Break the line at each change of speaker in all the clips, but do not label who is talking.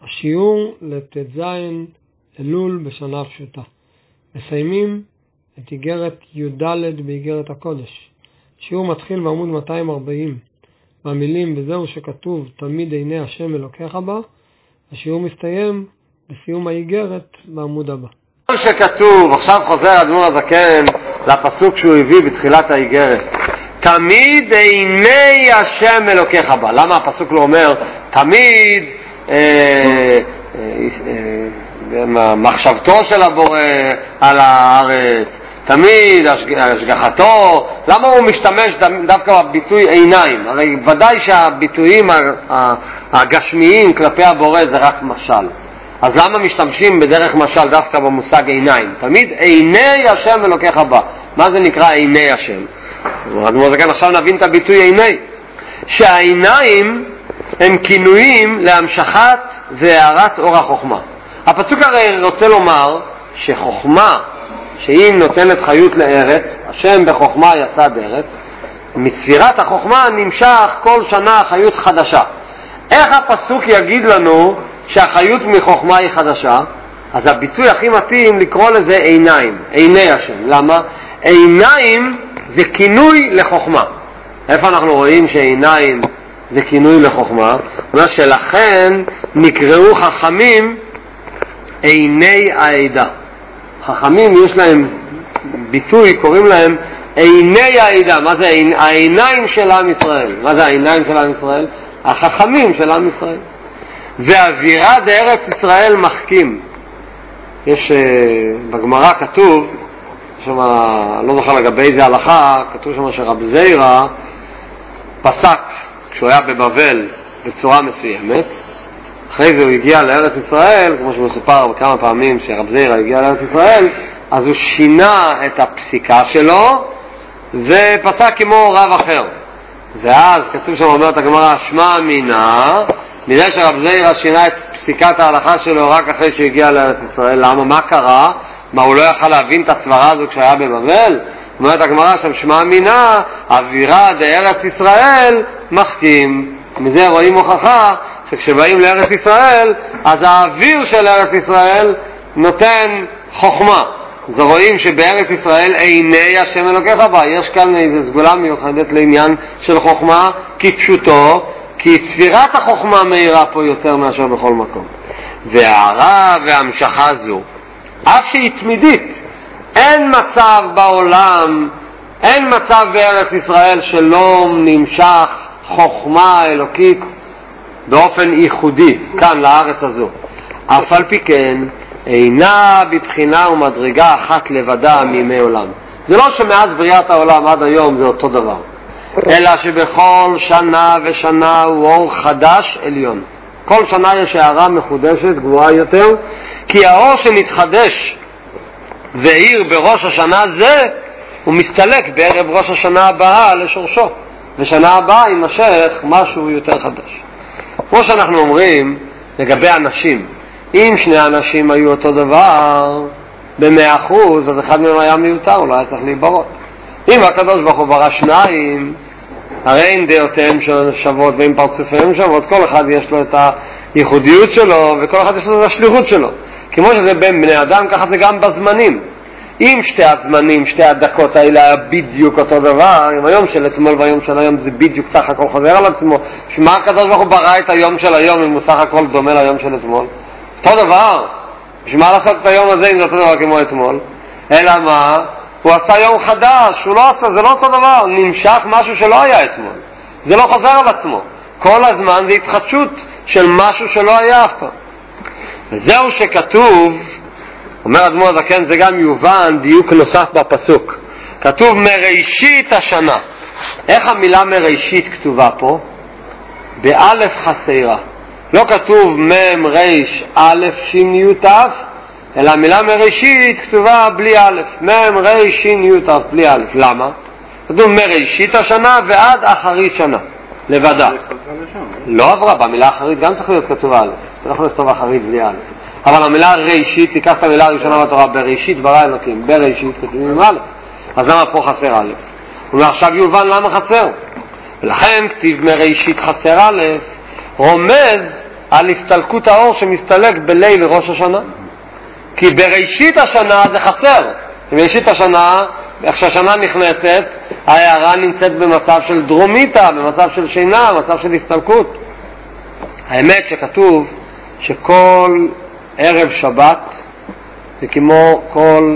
השיעור לט"ז אלול בשנה פשוטה. מסיימים את איגרת י"ד באיגרת הקודש. השיעור מתחיל בעמוד 240 במילים וזהו שכתוב תמיד עיני השם אלוקיך בה. השיעור מסתיים בסיום האיגרת בעמוד הבא.
שכתוב, עכשיו חוזר אדמו"ר הזקן לפסוק שהוא הביא בתחילת האיגרת, תמיד עיני השם אלוקיך בה. למה הפסוק לא אומר תמיד מחשבתו של הבורא על הארץ, תמיד השגחתו? למה הוא משתמש דווקא בביטוי עיניים? הרי ודאי שהביטויים הגשמיים כלפי הבורא זה רק משל, אז למה משתמשים בדרך משל דווקא במושג עיניים? תמיד עיני השם אלוקיך בה. מה זה נקרא עיני השם? עכשיו נבין את הביטוי עיני, שהעיניים הם כינויים להמשכת והארת אור החוכמה. הפסוק הרי רוצה לומר שחוכמה שהיא נותנת חיות לארץ, השם בחוכמה יסד ארץ, מספירת החוכמה נמשך כל שנה חיות חדשה. איך הפסוק יגיד לנו שהחיות מחוכמה היא חדשה? אז הביטוי הכי מתאים לקרוא לזה עיניים, עיני השם. למה? עיניים זה כינוי לחוכמה. איפה אנחנו רואים שעיניים זה כינוי לחוכמה? אומר שלכן נקראו חכמים עיני העדה. חכמים יש להם ביטוי, קוראים להם עיני העדה. מה זה העיניים של עם ישראל? מה זה העיניים של עם ישראל? החכמים של עם ישראל. ואווירה בארץ ישראל מחכים. יש בגמרא כתוב שם, לא זוכר לגבי איזה הלכה, כתוב שם שרב זיירה פסק כשהוא היה בבבל בצורה מסוימת. אחרי זה הוא הגיע לארץ ישראל, כמו שמסופר כמה פעמים שרב זיירה הגיע לארץ ישראל, אז הוא שינה את הפסיקה שלו ופסק כמו רב אחר. ואז כתוב שם, אומרת הגמרא, שמע מינה, מזה שרב זיירה שינה את פסיקת ההלכה שלו רק אחרי שהוא הגיע לארץ ישראל. למה? מה קרה? מה, הוא לא יכל להבין את הסברה הזו כשהיה בבבל? אומרת הגמרא שם, שמע מינה, אווירה בארץ ישראל מחכים. מזה רואים הוכחה שכשבאים לארץ ישראל, אז האוויר של ארץ ישראל נותן חוכמה. אז רואים שבארץ ישראל עיני השם אלוקיך בה. יש כאן איזו סגולה מיוחדת לעניין של חוכמה, כפשוטו, כי ספירת החוכמה מהירה פה יותר מאשר בכל מקום. וההערה והמשכה זו, אף שהיא תמידית, אין מצב בעולם, אין מצב בארץ ישראל שלא נמשך חוכמה אלוקית באופן ייחודי כאן לארץ הזו. אף על פי כן אינה בבחינה ומדרגה אחת לבדה מימי עולם. זה לא שמאז בריאת העולם עד היום זה אותו דבר, אלא שבכל שנה ושנה הוא אור חדש עליון. כל שנה יש הערה מחודשת גבוהה יותר, כי האור שנתחדש ואיר בראש השנה זה, הוא מסתלק בערב ראש השנה הבאה לשורשו, ושנה הבאה יימשך משהו יותר חדש. כמו שאנחנו אומרים לגבי אנשים, אם שני אנשים היו אותו דבר ב100%, אז אחד מהם היה מיותר, הוא לא היה צריך להיברות. אם הקדוש ברוך הוא ברא שניים, הרי אין דעותיהם שוות ואין פרצופיהם שוות, כל אחד יש לו את הייחודיות שלו וכל אחד יש לו את השליחות שלו. כמו שזה בין בני אדם, ככה זה גם בזמנים. אם שתי הזמנים, שתי הדקות האלה היה בדיוק אותו דבר, עם היום של אתמול והיום של היום זה בדיוק סך הכל חוזר על עצמו, שמה הקדוש ברוך הוא ברא את היום של היום אם הוא סך הכל דומה ליום של אתמול? אותו דבר. בשביל מה לעשות את היום הזה אם זה אותו דבר כמו אתמול? אלא מה? הוא עשה יום חדש, הוא לא עשה, זה לא אותו דבר, נמשך משהו שלא היה אתמול, זה לא חוזר על עצמו, כל הזמן זה התחדשות של משהו שלא היה אף פעם. וזהו שכתוב, אומר אדמו"ר הזקן, זה גם יובן דיוק נוסף בפסוק, כתוב מראשית השנה. איך המילה מראשית כתובה פה? באלף חסרה, לא כתוב מם ריש אלף שין יוטף, אלא המילה מראשית כתובה בלי א', מם ריש שין יוטף בלי א'. למה? כתוב מראשית השנה ועד אחרית שנה לבדה. לא עברה, במילה אחרית גם צריך להיות כתובה א', אתה לא יכול לכתוב אחרית בלי א'. אבל המילה ראשית, תיקח את המילה הראשונה בתורה, בראשית ברא אלוקים, בראשית כתובים עם א', אז למה פה חסר א'? ועכשיו יובן למה חסר. ולכן כתיב מראשית חסר א', רומז על הסתלקות האור שמסתלק בליל ראש השנה. כי בראשית השנה זה חסר. בראשית השנה, איך שהשנה נכנסת, ההערה נמצאת במצב של דרומיתה, במצב של שינה, במצב של הסתלקות. האמת שכתוב שכל ערב שבת זה כמו כל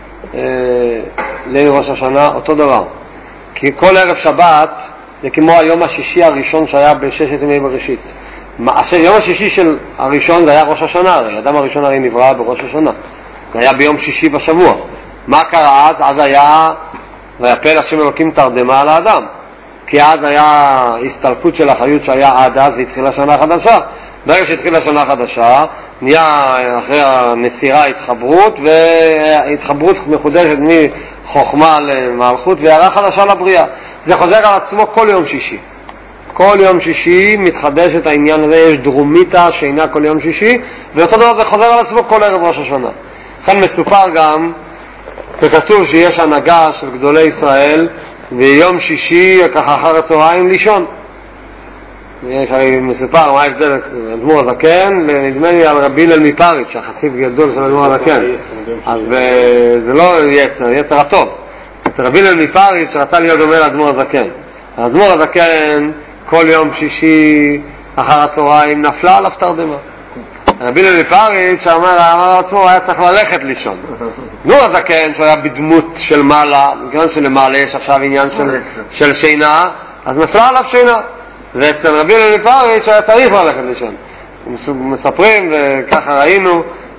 ליל ראש השנה, אותו דבר. כי כל ערב שבת זה כמו היום השישי הראשון שהיה בששת ימי בראשית. יום השישי של הראשון זה היה ראש השנה, הרי אדם הראשון הרי נברא בראש השנה. זה היה ביום שישי בשבוע. מה קרה אז? אז היה ויפל השם אלוקים תרדמה על האדם. כי אז היה הסתלקות של החיות שהיה עד אז והתחילה שנה חדשה. ברגע שהתחילה שנה חדשה, נהיה אחרי הנסירה התחברות, והתחברות מחודשת מחוכמה למלכות, והערה חדשה לבריאה. זה חוזר על עצמו כל יום שישי. כל יום שישי מתחדש את העניין הזה, יש דרומיתה שאינה כל יום שישי, ואותו דבר זה חוזר על עצמו כל ערב ראש השנה. לכן מסופר גם, וכתוב שיש הנהגה של גדולי ישראל, ויום שישי ככה אחר הצהריים לישון. יש הרי מסופר מה ההבדל אדמו"ר הזקן, נדמה לי על רבי הלל מפריץ', שהחסיד גדול של אדמו"ר הזקן. אז זה לא יצר הטוב. רבי הלל מפריץ' שרצה להיות דומה לאדמו"ר הזקן. אדמו"ר הזקן כל יום שישי אחר הצהריים נפלה עליו תרדמה. רבי הלל מפריץ' שאמר לעצמו היה צריך ללכת לישון. אדמו"ר הזקן שהוא היה בדמות של מעלה, מכיוון שלמעלה יש עכשיו עניין של שינה, אז נפלה עליו שינה. ואצל רבי הלל מפריץ' היה צריך ללכת לישון. מספרים וככה ראינו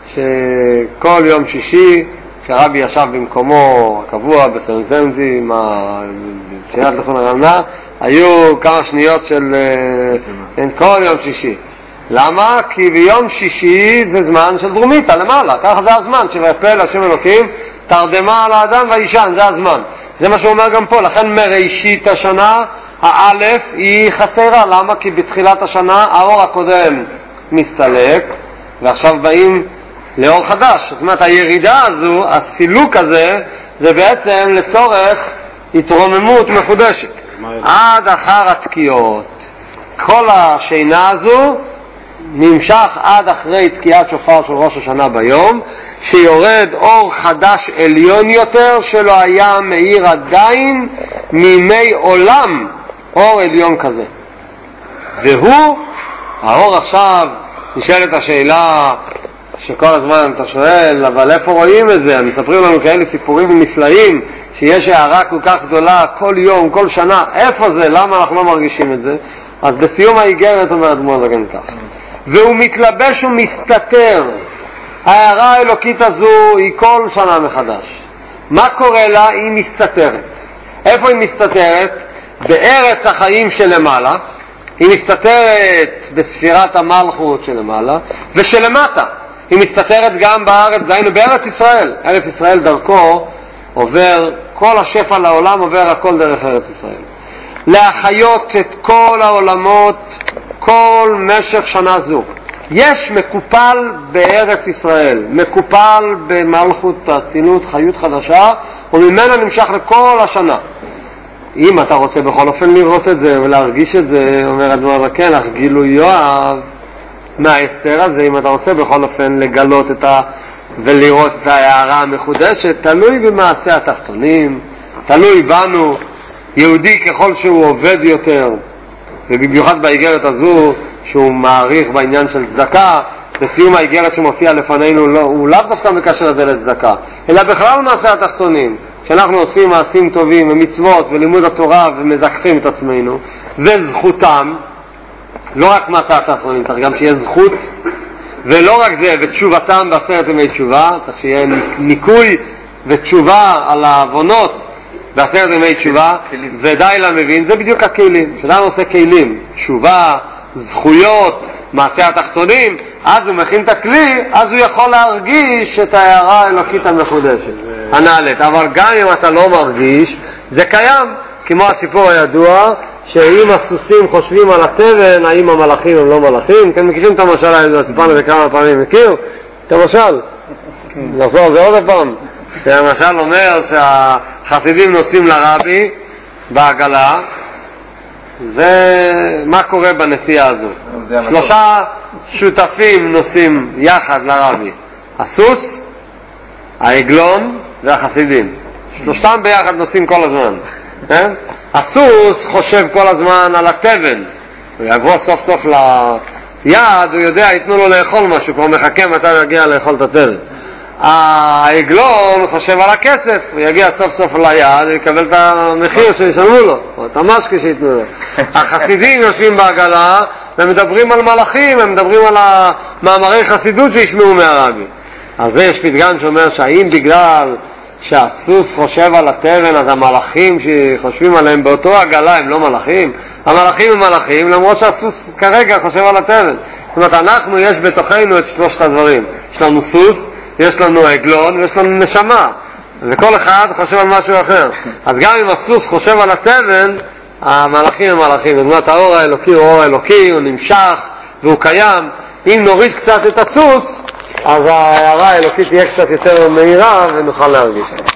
שכל יום שישי כשהרבי ישב במקומו הקבוע בסנזנזי עם שירת לכון הרמנה, היו כמה שניות של כל יום שישי. למה? כי ביום שישי זה זמן של דרומיתה למעלה, ככה זה הזמן שויפל השם אלוקים תרדמה על האדם והאישן, זה הזמן. זה מה שהוא אומר גם פה. לכן מראשית השנה האלף היא חסרה. למה? כי בתחילת השנה האור הקודם מסתלק ועכשיו באים לאור חדש. זאת אומרת הירידה הזו, הסילוק הזה, זה בעצם לצורך התרוממות מחודשת עד אחר התקיעות. כל השינה הזו נמשך עד אחרי תקיעת שופר של ראש השנה ביום, שיורד אור חדש עליון יותר שלא היה מאיר עדיין מימי עולם אור עליון כזה. והוא האור. עכשיו נשאלת השאלה שכל הזמן אתה שואל, אבל איפה רואים את זה? מספרים לנו כאלה סיפורים נפלאים שיש הערה כל כך גדולה כל יום, כל שנה. איפה זה? למה אנחנו לא מרגישים את זה? אז בסיום האיגרת אומר אדמו"ר הזקן כך, והוא מתלבש ומסתתר. ההערה האלוקית הזו היא כל שנה מחדש. מה קורה לה? היא מסתתרת. איפה היא מסתתרת? בארץ החיים שלמעלה. היא מסתתרת בספירת המלכות שלמעלה ושלמטה. היא מסתתרת גם בארץ, דהיינו בארץ ישראל. ארץ ישראל דרכו עובר, כל השפע לעולם עובר הכל דרך ארץ ישראל. להחיות את כל העולמות כל משך שנה זו. יש מקופל בארץ ישראל, מקופל במלכות האצילות, חיות חדשה, וממנה נמשך לכל השנה. אם אתה רוצה בכל אופן לראות את זה ולהרגיש את זה, אומר אדמו"ר הזקן, אך גילוי יואב מההסתר הזה, אם אתה רוצה בכל אופן לגלות ולראות את ההערה המחודשת, תלוי במעשה התחתונים, תלוי בנו. יהודי ככל שהוא עובד יותר, ובמיוחד באיגרת הזו שהוא מעריך בעניין של צדקה, בסיום האיגרת שמופיע לפנינו הוא לאו דווקא מקשר לזה לצדקה, אלא בכלל מעשה התחתונים. כשאנחנו עושים מעשים טובים ומצוות ולימוד התורה ומזכחים את עצמנו, וזכותם, לא רק מעשה התחתונים, צריך גם שיהיה זכות, ולא רק זה, ותשובתם בעשרת ימי תשובה, צריך שיהיה ניקוי ותשובה על העוונות בעשרת ימי תשובה, ודי למבין, זה בדיוק הכלים. כשאדם עושה כלים, תשובה, זכויות, מעשה התחתונים, אז הוא מכין את הכלי, אז הוא יכול להרגיש את ההערה האלוקית המחודשת, הנעלית. אבל גם אם אתה לא מרגיש, זה קיים, כמו הסיפור הידוע, שאם הסוסים חושבים על התבן, האם המלאכים הם לא מלאכים. כן, מכירים את המשל הזה, הסיפור הזה כמה פעמים מכיר? את המשל, נחזור זה עוד פעם. שהמשל אומר שהחסידים נוסעים לרבי בעגלה, ומה קורה בנסיעה הזו? שותפים נוסעים יחד לרבי? הסוס, העגלון והחסידים. שלושתם ביחד נוסעים כל הזמן. כן? הסוס חושב כל הזמן על התבן. הוא יבוא סוף סוף ליד, הוא יודע, ייתנו לו לאכול משהו, כבר מחכה מתי הוא יגיע לאכול את התבן. העגלון חושב על הכסף, הוא יגיע סוף סוף ליד, הוא יקבל את המחיר שישלמו לו, או את המשקי שיתנו לו. החסידים יושבים בעגלה, והם מדברים על מלאכים, הם מדברים על המאמרי חסידות שישמעו מהרבי. אז יש פתגן שאומר שהאם בגלל שהסוס חושב על התבן, אז המלאכים שחושבים עליהם באותו עגלה הם לא מלאכים? המלאכים הם מלאכים, למרות שהסוס כרגע חושב על התבן. זאת אומרת, אנחנו, יש בתוכנו את שלושת הדברים. יש לנו סוס, יש לנו עגלון ויש לנו נשמה, וכל אחד חושב על משהו אחר. אז גם אם הסוס חושב על התבן, המלאכים הם מלאכים. זאת אומרת, האור האלוקי הוא אור האלוקי, הוא נמשך והוא קיים. אם נוריד קצת את הסוס, אז ההערה האלוקית תהיה קצת יותר מהירה ונוכל להרגיש.